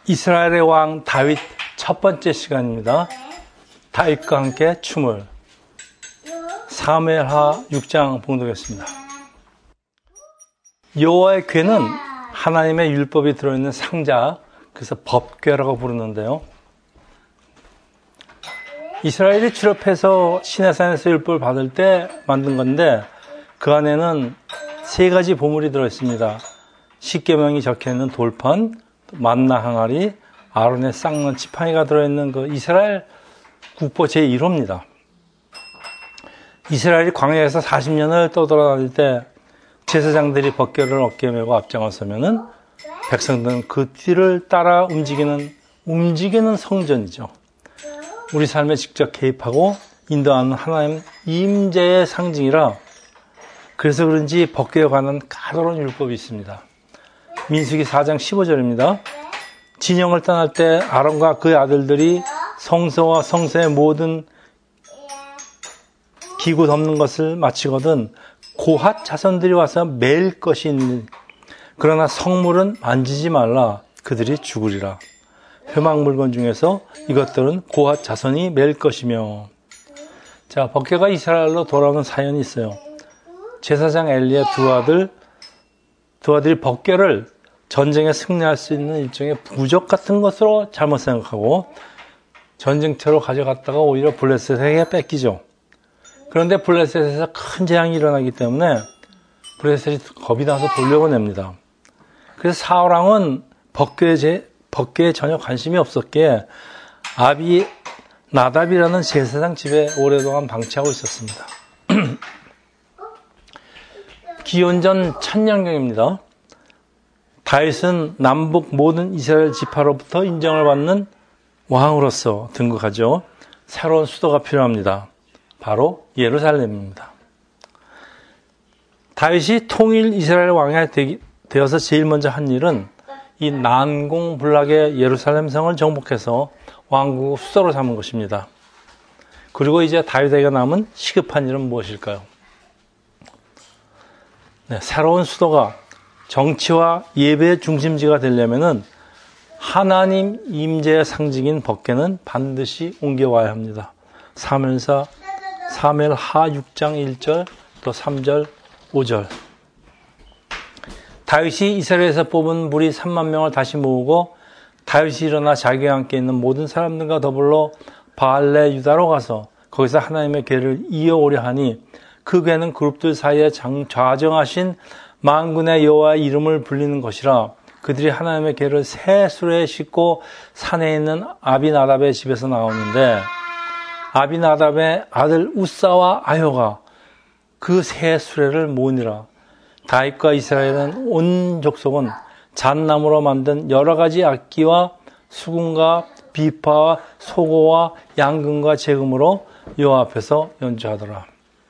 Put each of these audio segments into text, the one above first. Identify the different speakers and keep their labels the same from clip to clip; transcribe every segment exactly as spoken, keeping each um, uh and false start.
Speaker 1: 이스라엘의 왕 다윗 첫 번째 시간입니다. 다윗과 함께 춤을 사무엘하 육 장 봉독했습니다. 여호와의 궤는 하나님의 율법이 들어있는 상자, 그래서 법궤라고 부르는데요. 이스라엘이 출애굽해서 시내산에서 율법을 받을 때 만든 건데 그 안에는 세 가지 보물이 들어있습니다. 십계명이 적혀있는 돌판, 만나 항아리, 아론의 쌍난 지팡이가 들어있는 그 이스라엘 국보 제일 호입니다. 이스라엘이 광야에서 사십 년을 떠돌아다닐 때 제사장들이 법궤를 어깨에 메고 앞장을 서면은 백성들은 그 뒤를 따라 움직이는 움직이는 성전이죠. 우리 삶에 직접 개입하고 인도하는 하나님 임재의 상징이라 그래서 그런지 법궤에 관한 까다로운 율법이 있습니다. 민수기 사 장 십오 절입니다. 진영을 떠날 때 아론과 그의 아들들이 성소와 성소의 모든 기구 덮는 것을 마치거든 고핫 자손들이 와서 매일 것이 있는 그러나 성물은 만지지 말라 그들이 죽으리라. 회막 물건 중에서 이것들은 고핫 자손이 매일 것이며. 자, 법궤가 이스라엘로 돌아오는 사연이 있어요. 제사장 엘리의 두 아들 두 아들이 법궤를 전쟁에 승리할 수 있는 일종의 부적 같은 것으로 잘못 생각하고 전쟁터로 가져갔다가 오히려 블레셋에게 뺏기죠. 그런데 블레셋에서 큰 재앙이 일어나기 때문에 블레셋이 겁이 나서 돌려보냅니다. 그래서 사울왕은 법궤에, 법궤에 전혀 관심이 없었기에 아비 나답이라는 제사장 집에 오랫동안 방치하고 있었습니다. 기원전 천년경입니다. 다윗은 남북 모든 이스라엘 지파로부터 인정을 받는 왕으로서 등극하죠. 새로운 수도가 필요합니다. 바로 예루살렘입니다. 다윗이 통일 이스라엘 왕이 되어서 제일 먼저 한 일은 이 난공불락의 예루살렘 성을 정복해서 왕국 수도로 삼은 것입니다. 그리고 이제 다윗에게 남은 시급한 일은 무엇일까요? 네, 새로운 수도가 정치와 예배의 중심지가 되려면은 하나님 임재의 상징인 법궤는 반드시 옮겨와야 합니다. 사무엘사 사무엘하 육 장 일 절 또 삼 절 오 절. 다윗이 이스라엘에서 뽑은 무리 삼만 명을 다시 모으고 다윗이 일어나 자기와 함께 있는 모든 사람들과 더불어 바알레 유다로 가서 거기서 하나님의 궤를 이어오려 하니 그 궤는 그룹들 사이에 좌정하신 만군의 여호와의 이름을 불리는 것이라. 그들이 하나님의 궤를 새 수레에 싣고 산에 있는 아비나답의 집에서 나오는데 아비나답의 아들 우사와 아효가 그 새 수레를 모으니라. 다윗과 이스라엘은 온 족속은 잣나무로 만든 여러 가지 악기와 수금과 비파와 소고와 양금과 제금으로 여호와 앞에서 연주하더라.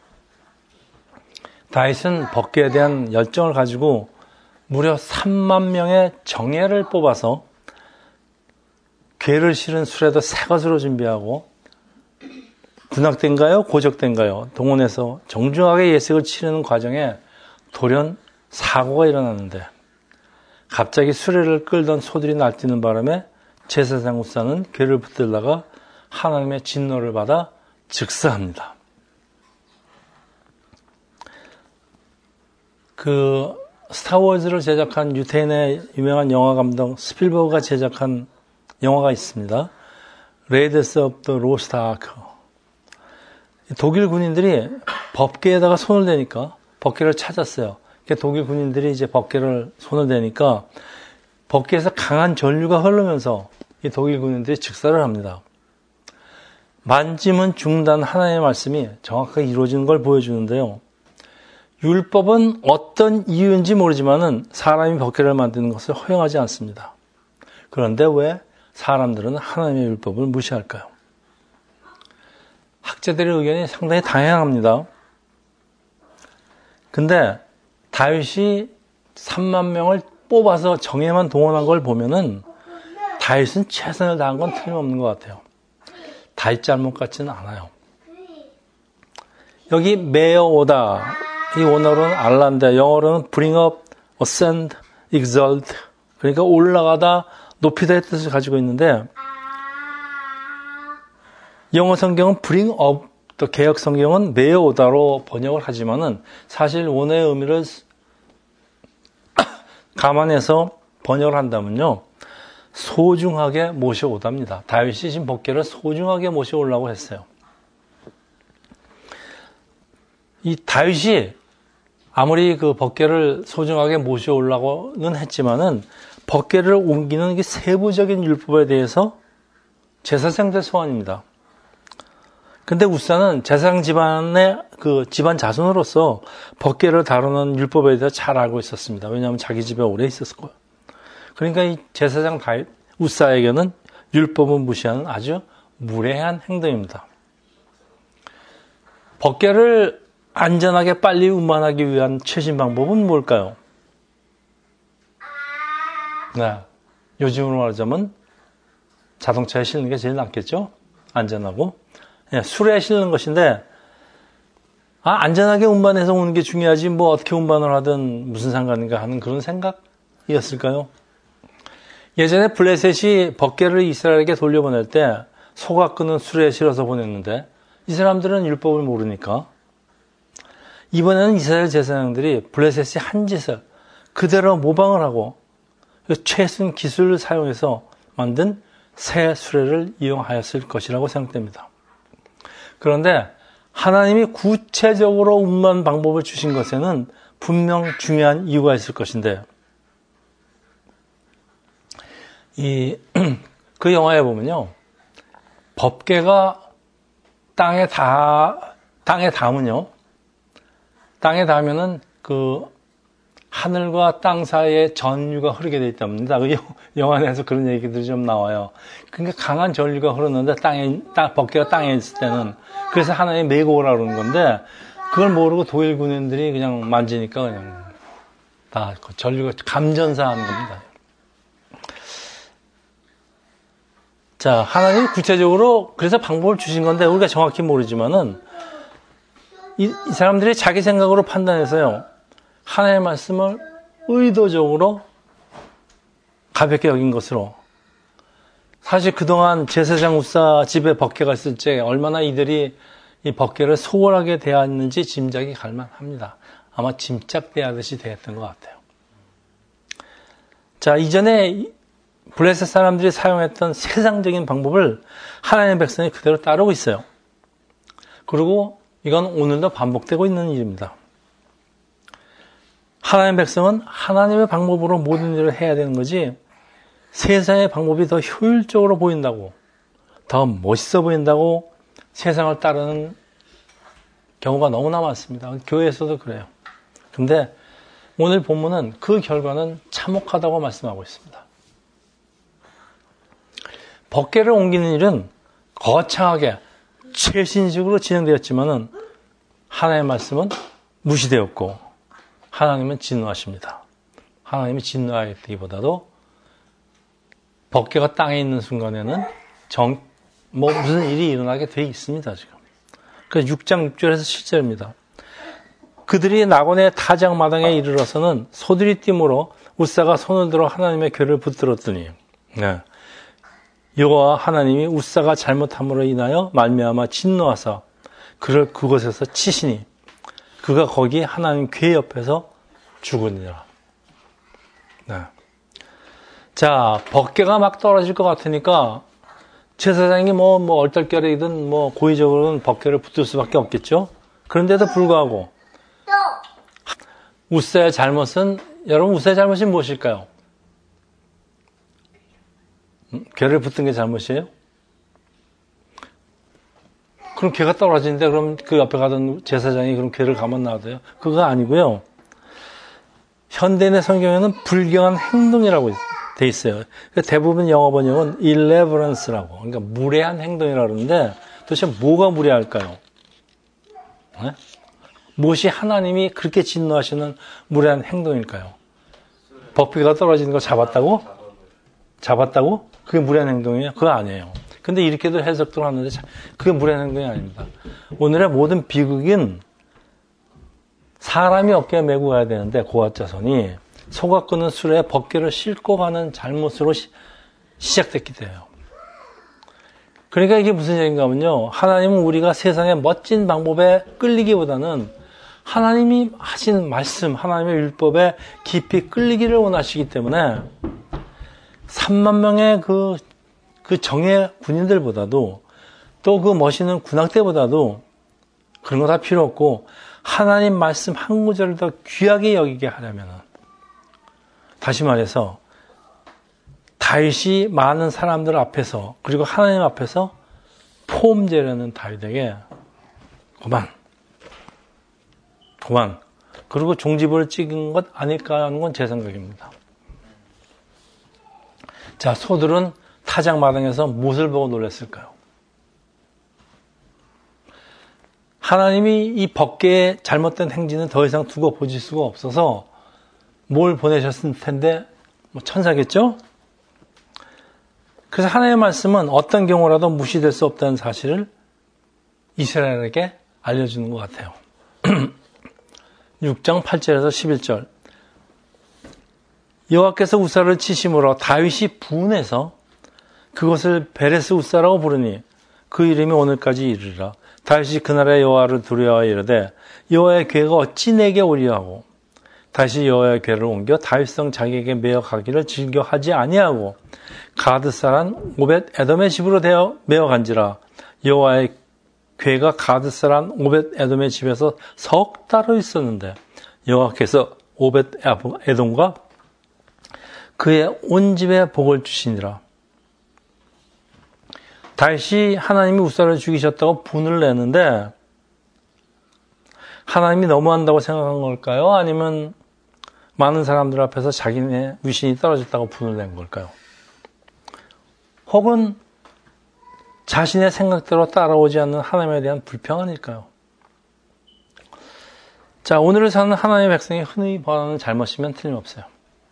Speaker 1: 다윗은 법궤에 대한 열정을 가지고 무려 삼만 명의 정예를 뽑아서 궤를 실은 수레도 새 것으로 준비하고 군악대인가요? 고적대인가요? 동원해서 정중하게 예식을 치르는 과정에 돌연 사고가 일어났는데 갑자기 수레를 끌던 소들이 날뛰는 바람에 제사장 우사는 궤를 붙들다가 하나님의 진노를 받아 즉사합니다. 그 스타워즈를 제작한 유태인의 유명한 영화 감독 스필버그가 제작한 영화가 있습니다. 레이더스 오브 더 로스트 아크. 독일 군인들이 법궤에다가 손을 대니까 법궤를 찾았어요. 독일 군인들이 이제 법궤를 손을 대니까 법궤에서 강한 전류가 흐르면서 이 독일 군인들이 즉사를 합니다. 만지면 죽는다는 하나님의 말씀이 정확하게 이루어지는 걸 보여주는데요. 율법은 어떤 이유인지 모르지만은 사람이 법궤를 만드는 것을 허용하지 않습니다. 그런데 왜 사람들은 하나님의 율법을 무시할까요? 학자들의 의견이 상당히 다양합니다. 근데 다윗이 삼만 명을 뽑아서 정예만 동원한 걸 보면은 다윗은 최선을 다한 건 틀림없는 것 같아요. 다윗 잘못 같지는 않아요. 여기 메어 오다 이 원어로는 알란데 영어로는 bring up, ascend, exalt 그러니까 올라가다, 높이다의 뜻을 가지고 있는데 영어 성경은 bring up, 또 개역 성경은 내어오다로 번역을 하지만은 사실 원어의 의미를 감안해서 번역을 한다면요, 소중하게 모셔오답니다. 다윗이 지금 법궤를 소중하게 모셔오려고 했어요. 이 다윗이 아무리 그 법궤를 소중하게 모셔오려고는 했지만은 법궤를 옮기는 게 세부적인 율법에 대해서 제사장들 소환입니다. 근데 우사는 제사장 집안의 그 집안 자손으로서 법궤를 다루는 율법에 대해서 잘 알고 있었습니다. 왜냐하면 자기 집에 오래 있었을 거예요. 그러니까 이 제사장 다윗, 우사에게는 율법을 무시하는 아주 무례한 행동입니다. 법궤를 안전하게 빨리 운반하기 위한 최신 방법은 뭘까요? 네, 요즘으로 말하자면 자동차에 실는 게 제일 낫겠죠? 안전하고. 네, 술에 실는 것인데, 아, 안전하게 운반해서 오는 게 중요하지, 뭐 어떻게 운반을 하든 무슨 상관인가 하는 그런 생각이었을까요? 예전에 블레셋이 법궤를 이스라엘에게 돌려보낼 때 소가 끄는 수레에 실어서 보냈는데 이 사람들은 율법을 모르니까 이번에는 이스라엘 제사장들이 블레셋이 한 짓을 그대로 모방을 하고 최신 기술을 사용해서 만든 새 수레를 이용하였을 것이라고 생각됩니다. 그런데 하나님이 구체적으로 운반 방법을 주신 것에는 분명 중요한 이유가 있을 것인데, 이, 그 영화에 보면요, 법궤가 땅에 닿, 땅에 닿으면요, 땅에 닿으면은 그 하늘과 땅 사이에 전류가 흐르게 되어 있답니다. 그 영화 내에서 그런 얘기들이 좀 나와요. 그러니까 강한 전류가 흐르는데 땅에, 땅, 법궤가 땅에 있을 때는, 그래서 하나님이 메고 오라 그러는 건데, 그걸 모르고 독일 군인들이 그냥 만지니까 그냥 다 그 전류가 감전사 하는 겁니다. 자, 하나님이 구체적으로 그래서 방법을 주신 건데 우리가 정확히 모르지만은 이, 이 사람들이 자기 생각으로 판단해서요, 하나님의 말씀을 의도적으로 가볍게 여긴 것으로, 사실 그동안 제사장 우사 집에 법궤가 있을 때 얼마나 이들이 이 법궤를 소홀하게 대했는지 짐작이 갈만합니다. 아마 짐작대하듯이 대했던 것 같아요. 자, 이전에 블레셋 사람들이 사용했던 세상적인 방법을 하나님의 백성이 그대로 따르고 있어요. 그리고 이건 오늘도 반복되고 있는 일입니다. 하나님의 백성은 하나님의 방법으로 모든 일을 해야 되는 거지, 세상의 방법이 더 효율적으로 보인다고, 더 멋있어 보인다고 세상을 따르는 경우가 너무나 많습니다. 교회에서도 그래요. 근데 오늘 본문은 그 결과는 참혹하다고 말씀하고 있습니다. 법궤를 옮기는 일은 거창하게 최신식으로 진행되었지만은 하나님의 말씀은 무시되었고 하나님은 진노하십니다. 하나님이 진노하기보다도 법궤가 땅에 있는 순간에는 정, 뭐 무슨 일이 일어나게 돼 있습니다, 지금. 그래서 육 장 육 절에서 칠 절입니다. 그들이 낙원의 타작마당에 이르러서는 소들이 띠므로 우사가 손을 들어 하나님의 궤를 붙들었더니, 네. 여호와 하나님이 우사가 잘못함으로 인하여 말미암아 진노하사 그를 그곳에서 치시니 그가 거기 하나님 궤 옆에서 죽으니라. 네. 자, 법궤가 막 떨어질 것 같으니까 제사장이 뭐, 뭐, 얼떨결이든 뭐, 고의적으로는 법궤를 붙들 수밖에 없겠죠? 그런데도 불구하고, 우사의 잘못은, 여러분, 우사의 잘못이 무엇일까요? 음? 궤를 붙든 게 잘못이에요? 그럼 궤가 떨어지는데, 그럼 그 옆에 가던 제사장이 그럼 궤를 가만 놔둬요? 그거 아니고요. 현대인의 성경에는 불경한 행동이라고 돼 있어요. 대부분 영어 번역은 irreverence라고, 그러니까 무례한 행동이라고 그러는데 도대체 뭐가 무례할까요? 네? 무엇이 하나님이 그렇게 진노하시는 무례한 행동일까요? 법궤가 떨어지는 거 잡았다고? 잡았다고? 그게 무례한 행동이에요? 그거 아니에요. 근데 이렇게도 해석도 하는데 그게 무례한 행동이 아닙니다. 오늘의 모든 비극인 사람이 어깨에 메고 가야 되는데 고아자손이 소가 끄는 수레에 법궤를 싣고 가는 잘못으로 시작됐기 때문에요. 그러니까 이게 무슨 얘기인가 하면요. 하나님은 우리가 세상의 멋진 방법에 끌리기보다는 하나님이 하신 말씀, 하나님의 율법에 깊이 끌리기를 원하시기 때문에 삼만 명의 그, 그 정예 군인들보다도 또 그 멋있는 군악대보다도 그런 거 다 필요 없고 하나님 말씀 한 구절을 더 귀하게 여기게 하려면 다시 말해서 다윗이 많은 사람들 앞에서 그리고 하나님 앞에서 포음제라는 다윗에게 그만 그만 그리고 종지부를 찍은 것 아닐까 하는 건 제 생각입니다. 자, 소들은 타작마당에서 무엇을 보고 놀랐을까요? 하나님이 이 법궤의 잘못된 행진은 더 이상 두고 보실 수가 없어서 뭘 보내셨을 텐데 뭐 천사겠죠? 그래서 하나님의 말씀은 어떤 경우라도 무시될 수 없다는 사실을 이스라엘에게 알려주는 것 같아요. 육 장 팔 절에서 십일 절 여호와께서 우사를 치심으로 다윗이 분해서 그것을 베레스 우사라고 부르니 그 이름이 오늘까지 이르리라. 다윗이 그날의 여호와를 두려워하여 이르되 여호와의 궤가 어찌 내게 오리요 하고 다시 여호와의 궤를 옮겨 다윗성 자기에게 메어 가기를 즐겨하지 아니하고 가드 사람 오벳 에돔의 집으로 되어 메어 간지라. 여호와의 궤가 가드 사람 오벳 에돔의 집에서 석 달을 있었는데 여호와께서 오벳 에돔과 그의 온 집에 복을 주시니라. 다윗이 하나님이 우사를 죽이셨다고 분을 내는데 하나님이 너무한다고 생각한 걸까요? 아니면 많은 사람들 앞에서 자기네 위신이 떨어졌다고 분을 낸 걸까요? 혹은 자신의 생각대로 따라오지 않는 하나님에 대한 불평 아닐까요? 자, 오늘을 사는 하나님의 백성이 흔히 범하는 잘못이면 틀림없어요.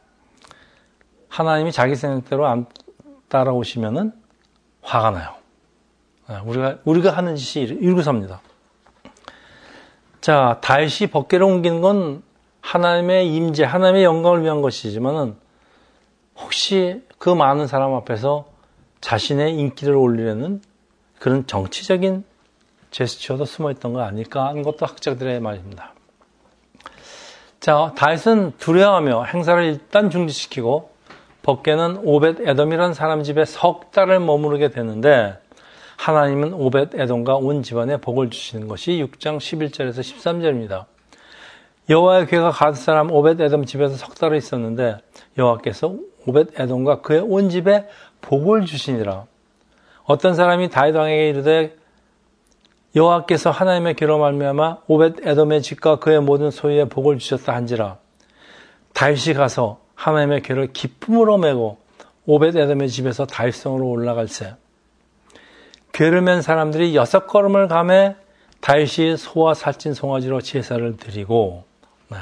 Speaker 1: 하나님이 자기 생각대로 안 따라오시면은 화가 나요. 우리가, 우리가 하는 짓이 일구삽니다. 자, 다윗이 법궤를 옮기는 건 하나님의 임재, 하나님의 영광을 위한 것이지만은 혹시 그 많은 사람 앞에서 자신의 인기를 올리려는 그런 정치적인 제스처도 숨어있던 거 아닐까 하는 것도 학자들의 말입니다. 자, 다윗은 두려워하며 행사를 일단 중지시키고 법궤는 오벳 에돔이라는 사람 집에 석 달을 머무르게 되는데 하나님은 오벳 에돔과 온 집안에 복을 주시는 것이 육 장 십일 절에서 십삼 절입니다. 여호와의 궤가 가드 사람 오벳 에돔 집에서 석 달을 있었는데 여호와께서 오벳 에돔과 그의 온 집에 복을 주시니라. 어떤 사람이 다윗 왕에게 이르되 여호와께서 하나님의 궤로 말미암아 오벳 에돔의 집과 그의 모든 소유에 복을 주셨다 한지라. 다윗이 가서 하나님의 궤를 기쁨으로 메고 오벳 에돔의 집에서 다윗성으로 올라갈새 궤를 맨 사람들이 여섯 걸음을 가매 다윗이 소와 살찐 송아지로 제사를 드리고 네.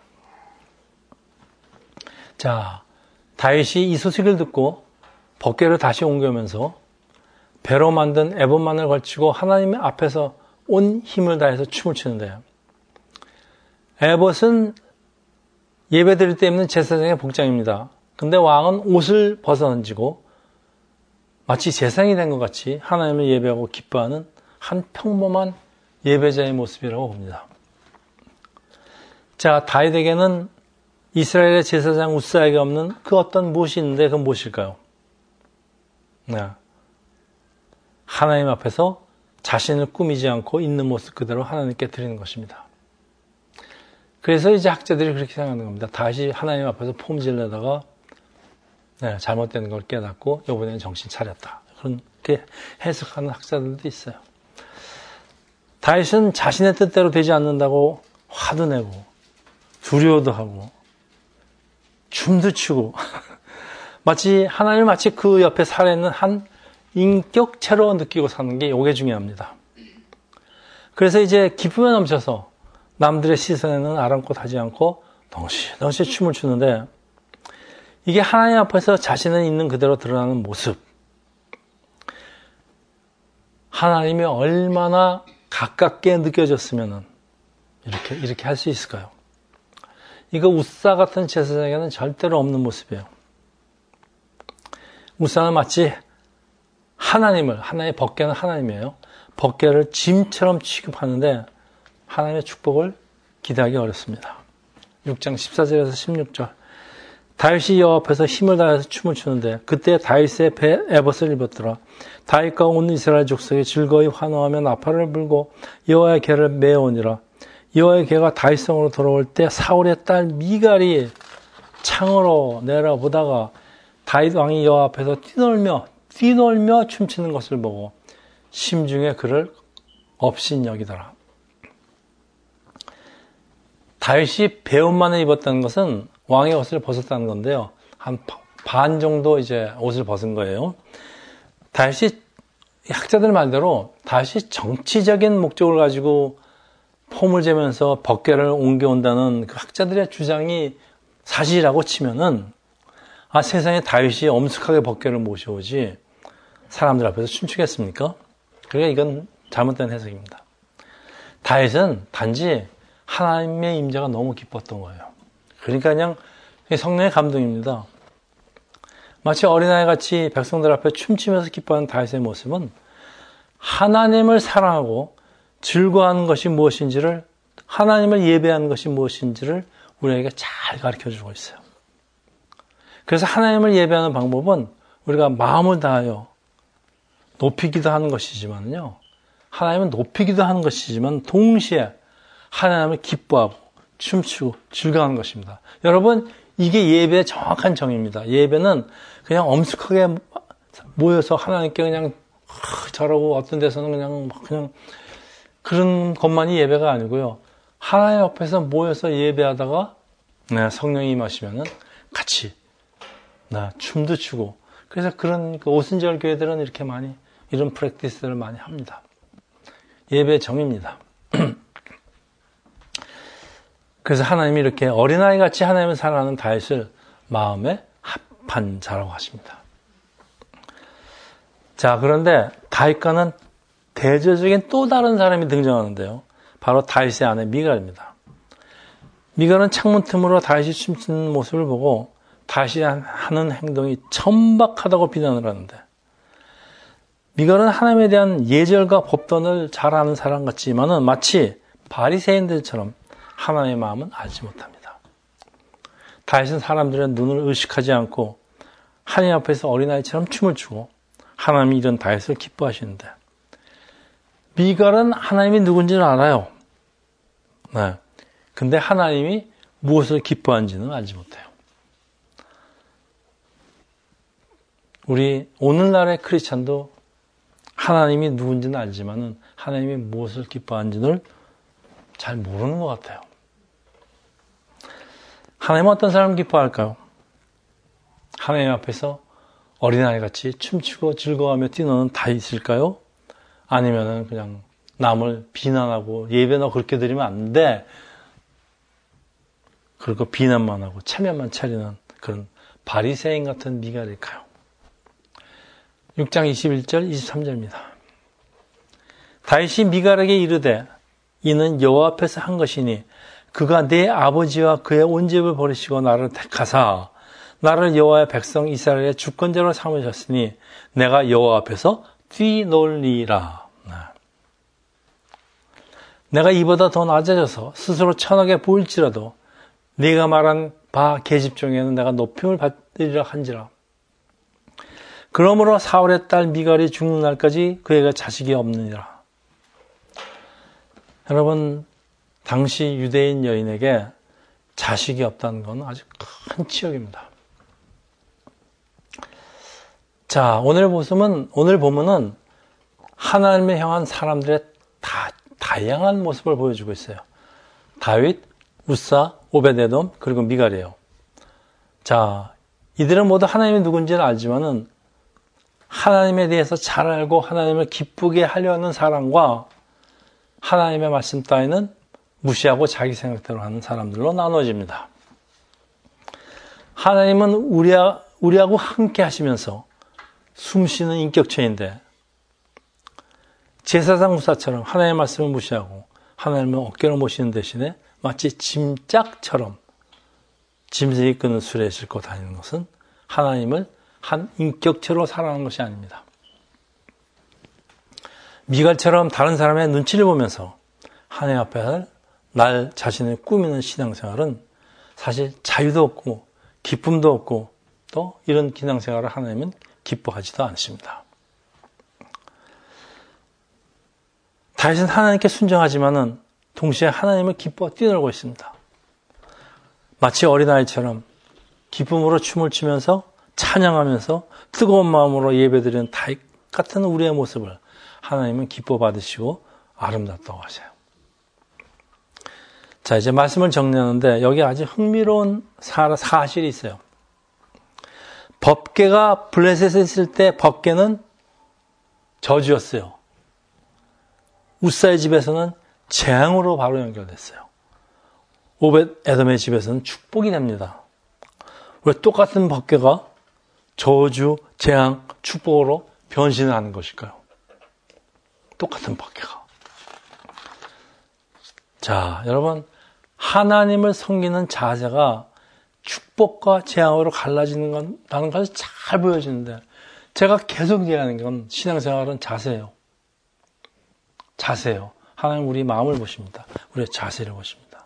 Speaker 1: 자, 다윗이 이 소식을 듣고 법궤를 다시 옮겨오면서 배로 만든 에봇만을 걸치고 하나님의 앞에서 온 힘을 다해서 춤을 추는데요. 에봇은 예배드릴 때 입는 제사장의 복장입니다. 근데 왕은 옷을 벗어던지고 마치 제사장이 된 것 같이 하나님을 예배하고 기뻐하는 한 평범한 예배자의 모습이라고 봅니다. 자, 다윗에게는 이스라엘의 제사장 우사에게 없는 그 어떤 무엇이 있는데 그건 무엇일까요? 네. 하나님 앞에서 자신을 꾸미지 않고 있는 모습 그대로 하나님께 드리는 것입니다. 그래서 이제 학자들이 그렇게 생각하는 겁니다. 다시 하나님 앞에서 폼질내다가 네, 잘못된 걸 깨닫고 이번에는 정신 차렸다. 그렇게 해석하는 학자들도 있어요. 다윗은 자신의 뜻대로 되지 않는다고 화도 내고 두려워도 하고 춤도 추고 마치 하나님을 마치 그 옆에 살아있는 한 인격체로 느끼고 사는 게 이게 중요합니다. 그래서 이제 기쁨에 넘쳐서 남들의 시선에는 아랑곳하지 않고 덩실덩실 춤을 추는데 이게 하나님 앞에서 자신은 있는 그대로 드러나는 모습. 하나님이 얼마나 가깝게 느껴졌으면 이렇게 이렇게 할 수 있을까요? 이거 우사 같은 제사장에게는 절대로 없는 모습이에요. 우사는 마치 하나님을, 하나의 법궤는 하나님이에요. 법궤를 짐처럼 취급하는데 하나님의 축복을 기대하기 어렵습니다. 육 장 십사 절에서 십육 절. 다윗이 여호와 앞에서 힘을 다해서 춤을 추는데 그때 다윗의 배 에봇을 입었더라. 다윗과 온 이스라엘 족속이 즐거이 환호하며 나팔을 불고 여호와의 궤를 메어오니라. 여호와의 궤가 다윗성으로 돌아올 때 사울의 딸 미갈이 창으로 내려보다가 다윗 왕이 여호와 앞에서 뛰놀며 뛰놀며 춤추는 것을 보고 심중에 그를 업신여기더라. 다윗이 배옷만을 입었다는 것은 왕의 옷을 벗었다는 건데요. 한 반 정도 이제 옷을 벗은 거예요. 다윗이 학자들 말대로 다윗이 정치적인 목적을 가지고 폼을 재면서 법궤를 옮겨온다는 그 학자들의 주장이 사실이라고 치면은 아 세상에 다윗이 엄숙하게 법궤를 모셔오지 사람들 앞에서 춤추겠습니까? 그러니까 이건 잘못된 해석입니다. 다윗은 단지 하나님의 임재가 너무 기뻤던 거예요. 그러니까 그냥 성령의 감동입니다. 마치 어린아이같이 백성들 앞에 춤추면서 기뻐하는 다윗의 모습은 하나님을 사랑하고 즐거워하는 것이 무엇인지를, 하나님을 예배하는 것이 무엇인지를 우리에게 잘 가르쳐주고 있어요. 그래서 하나님을 예배하는 방법은 우리가 마음을 다하여 높이기도 하는 것이지만요. 하나님은 높이기도 하는 것이지만 동시에 하나님을 기뻐하고 춤추고 즐거워하는 것입니다. 여러분, 이게 예배의 정확한 정의입니다. 예배는 그냥 엄숙하게 모여서 하나님께 그냥 저러고 어떤 데서는 그냥 그냥 그런 것만이 예배가 아니고요. 하나님 앞에서 모여서 예배하다가 네, 성령이 임하시면은 같이 네, 춤도 추고 그래서 그런 그 오순절 교회들은 이렇게 많이 이런 프랙티스를 많이 합니다. 예배의 정의입니다. 그래서 하나님이 이렇게 어린아이같이 하나님을 사랑하는 다윗을 마음에 합한 자라고 하십니다. 자, 그런데 다윗과는 대조적인 또 다른 사람이 등장하는데요. 바로 다윗의 아내 미갈입니다. 미갈은 창문 틈으로 다윗이 춤추는 모습을 보고 다윗이 하는 행동이 천박하다고 비난을 하는데 미갈은 하나님에 대한 예절과 법도를 잘 아는 사람 같지만은 마치 바리새인들처럼 하나님의 마음은 알지 못합니다. 다윗은 사람들의 눈을 의식하지 않고 하나님 앞에서 어린아이처럼 춤을 추고 하나님이 이런 다윗을 기뻐하시는데 미갈은 하나님이 누군지는 알아요. 네. 근데 하나님이 무엇을 기뻐하는지는 알지 못해요. 우리 오늘날의 크리스찬도 하나님이 누군지는 알지만은 하나님이 무엇을 기뻐하는지를 잘 모르는 것 같아요. 하나님은 어떤 사람을 기뻐할까요? 하나님 앞에서 어린아이같이 춤추고 즐거워하며 뛰노는 다윗일까요? 아니면은 그냥 남을 비난하고 예배나 그렇게 드리면 안 돼. 그리고 비난만 하고 체면만 차리는 그런 바리새인 같은 미갈일까요? 육 장 이십일 절 이십삼 절입니다. 다윗이 미갈에게 이르되 이는 여호와 앞에서 한 것이니 그가 내 아버지와 그의 온 집을 버리시고 나를 택하사 나를 여호와의 백성 이스라엘의 주권자로 삼으셨으니 내가 여호와 앞에서 뛰놀리라. 내가 이보다 더 낮아져서 스스로 천하게 보일지라도 네가 말한 바 계집종에는 내가 높임을 받으리라 한지라. 그러므로 사울의 딸 미갈이 죽는 날까지 그에게 자식이 없느니라. 여러분, 당시 유대인 여인에게 자식이 없다는 건 아주 큰 치욕입니다. 자, 오늘 보시면, 오늘 보면은 하나님을 향한 사람들의 다, 다양한 모습을 보여주고 있어요. 다윗, 우사, 오베데돔, 그리고 미갈이에요. 자, 이들은 모두 하나님이 누군지는 알지만은 하나님에 대해서 잘 알고 하나님을 기쁘게 하려는 사람과 하나님의 말씀 따위는 무시하고 자기 생각대로 하는 사람들로 나눠집니다. 하나님은 우리하, 우리하고 함께 하시면서 숨쉬는 인격체인데 제사장 무사처럼 하나님의 말씀을 무시하고 하나님을 어깨로 모시는 대신에 마치 짐짝처럼 짐승이 끄는 수레에 싣고 다니는 것은 하나님을 한 인격체로 살아가는 것이 아닙니다. 미갈처럼 다른 사람의 눈치를 보면서 하나님 앞에 날 자신을 꾸미는 신앙생활은 사실 자유도 없고 기쁨도 없고 또 이런 신앙생활을 하나님은 기뻐하지도 않으십니다. 다윗은 하나님께 순종하지만은 동시에 하나님을 기뻐 뛰어놀고 있습니다. 마치 어린아이처럼 기쁨으로 춤을 추면서 찬양하면서 뜨거운 마음으로 예배드리는 다윗 같은 우리의 모습을 하나님은 기뻐 받으시고 아름답다고 하세요. 자, 이제 말씀을 정리하는데 여기 아주 흥미로운 사실이 있어요. 법궤가 블레셋에 있을 때 법궤는 저주였어요. 우사의 집에서는 재앙으로 바로 연결됐어요. 오벳 에돔의 집에서는 축복이 됩니다. 왜 똑같은 법궤가 저주, 재앙, 축복으로 변신을 하는 것일까요? 똑같은 법궤가. 자, 여러분, 하나님을 섬기는 자세가 축복과 재앙으로 갈라지는 건다는 것이 잘 보여지는데 제가 계속 얘기하는 건 신앙생활은 자세예요. 자세예요. 하나님 우리 마음을 보십니다. 우리의 자세를 보십니다.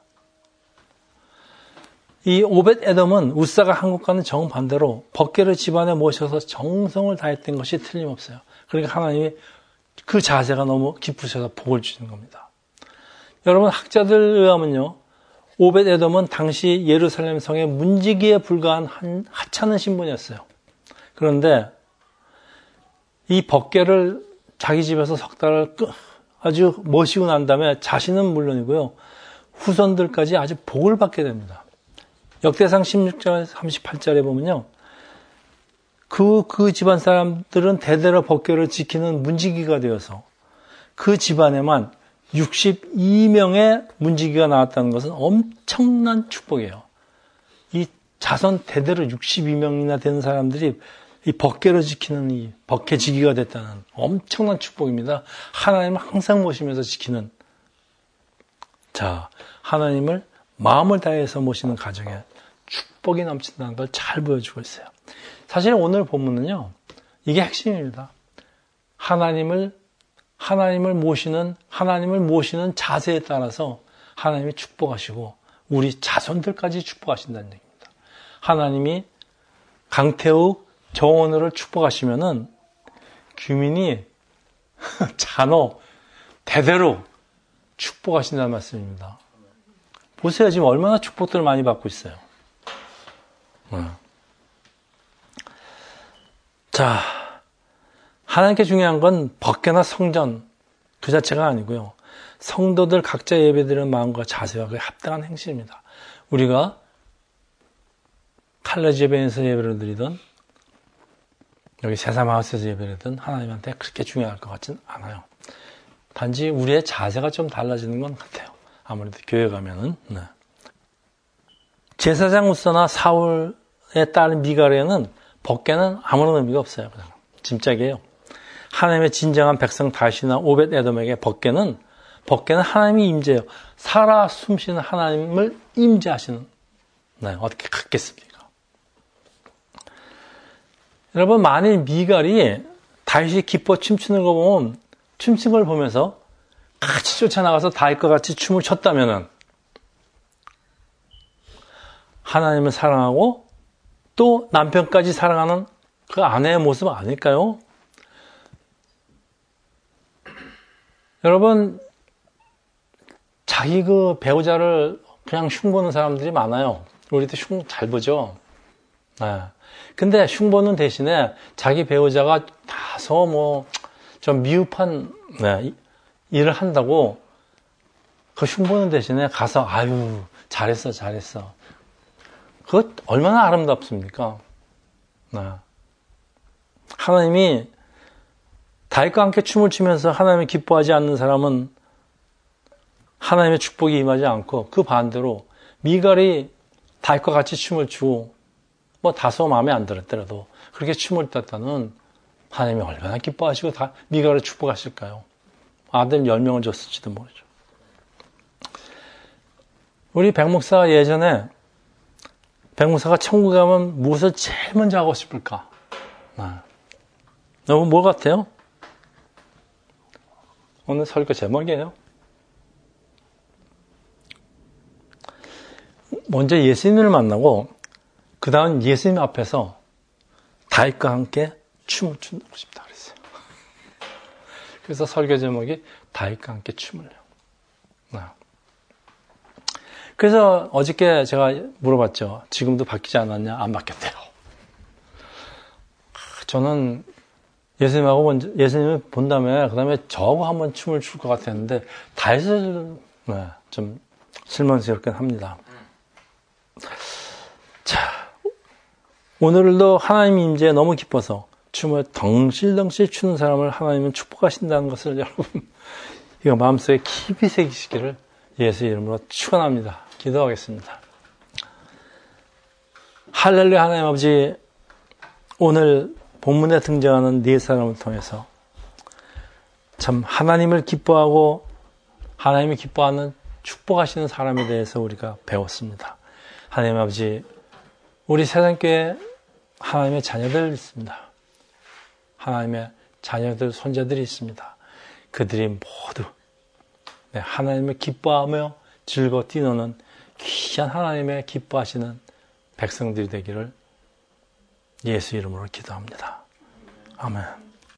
Speaker 1: 이 오벳 에돔은 우사가 한 것과는 정반대로 법궤를 집안에 모셔서 정성을 다했던 것이 틀림없어요. 그러니까 하나님이 그 자세가 너무 기쁘셔서 복을 주시는 겁니다. 여러분 학자들 의하면요. 오벳 에돔은 당시 예루살렘 성의 문지기에 불과한 한 하찮은 신분이었어요. 그런데 이 법궤를 자기 집에서 석 달을 아주 모시고 난 다음에 자신은 물론이고요. 후손들까지 아주 복을 받게 됩니다. 역대상 십육 장 삼십팔 절에 보면요. 그, 그 집안 사람들은 대대로 법궤를 지키는 문지기가 되어서 그 집안에만 육십이 명의 문지기가 나왔다는 것은 엄청난 축복이에요. 이 자손 대대로 육십이 명이나 되는 사람들이 이 법궤를 지키는 이 법궤지기가 됐다는 엄청난 축복입니다. 하나님을 항상 모시면서 지키는 자 하나님을 마음을 다해서 모시는 가정에 축복이 넘친다는 걸 잘 보여주고 있어요. 사실 오늘 본문은요. 이게 핵심입니다. 하나님을 하나님을 모시는 하나님을 모시는 자세에 따라서 하나님이 축복하시고 우리 자손들까지 축복하신다는 얘기입니다. 하나님이 강태욱, 정원우를 축복하시면은 규민이 잔호 대대로 축복하신다는 말씀입니다. 보세요. 지금 얼마나 축복들을 많이 받고 있어요. 네. 자, 하나님께 중요한 건 법궤나 성전 그 자체가 아니고요. 성도들 각자 예배드리는 마음과 자세와 그에 합당한 행실입니다. 우리가 칼레지 예배에서 예배를 드리든 여기 세사마우스에서 예배를 드리든 하나님한테 그렇게 중요할 것 같진 않아요. 단지 우리의 자세가 좀 달라지는 건 같아요. 아무래도 교회 가면은. 네. 제사장 우사나 사울의 딸 미갈에는 법궤는 아무런 의미가 없어요. 그냥 짐짝이에요. 하나님의 진정한 백성 다윗이나 오벳 에돔에게 법궤는 법궤는 하나님이 임재해요. 살아 숨쉬는 하나님을 임재하시는. 네, 어떻게 같겠습니까? 여러분 만일 미갈이 다윗이 기뻐 춤추는 거 보면 춤추는 걸 보면서 같이 쫓아나가서 다윗과 같이 춤을 췄다면은 하나님을 사랑하고 또 남편까지 사랑하는 그 아내의 모습 아닐까요? 여러분, 자기 그 배우자를 그냥 흉보는 사람들이 많아요. 우리도 흉 잘 보죠? 네. 근데 흉보는 대신에 자기 배우자가 다소 뭐, 좀 미흡한, 네, 일을 한다고 그 흉보는 대신에 가서, 아유, 잘했어, 잘했어. 그것 얼마나 아름답습니까? 네. 하나님이 다윗과 함께 춤을 추면서 하나님을 기뻐하지 않는 사람은 하나님의 축복이 임하지 않고 그 반대로 미갈이 다윗과 같이 춤을 추고 뭐 다소 마음에 안 들었더라도 그렇게 춤을 췄다는 하나님이 얼마나 기뻐하시고 다 미갈을 축복하실까요? 아들 열 명을 줬을지도 모르죠. 우리 백 목사 예전에 백 목사가 천국에 가면 무엇을 제일 먼저 하고 싶을까? 아. 여러분 뭐 같아요? 오늘 설교 제목이에요. 먼저 예수님을 만나고 그 다음 예수님 앞에서 다윗과 함께 춤을 추고 싶다 그랬어요. 그래서 설교 제목이 다윗과 함께 춤을요. 그래서 어저께 제가 물어봤죠. 지금도 바뀌지 않았냐? 안 바뀌었대요. 저는 예수님하고 먼저, 예수님을 본 다음에, 그 다음에 저하고 한번 춤을 출 것 같았는데, 다윗을, 네, 좀 실망스럽긴 합니다. 자, 오늘도 하나님 임재에 너무 기뻐서 춤을 덩실덩실 추는 사람을 하나님은 축복하신다는 것을 여러분, 이거 마음속에 깊이 새기시기를 예수 이름으로 축원합니다. 기도하겠습니다. 할렐루야. 하나님 아버지, 오늘 본문에 등장하는 네 사람을 통해서 참 하나님을 기뻐하고 하나님이 기뻐하는 축복하시는 사람에 대해서 우리가 배웠습니다. 하나님 아버지, 우리 세상교회 하나님의 자녀들 있습니다. 하나님의 자녀들, 손자들이 있습니다. 그들이 모두 하나님을 기뻐하며 즐거워 뛰노는 귀한 하나님의 기뻐하시는 백성들이 되기를 예수 이름으로 기도합니다. 아멘.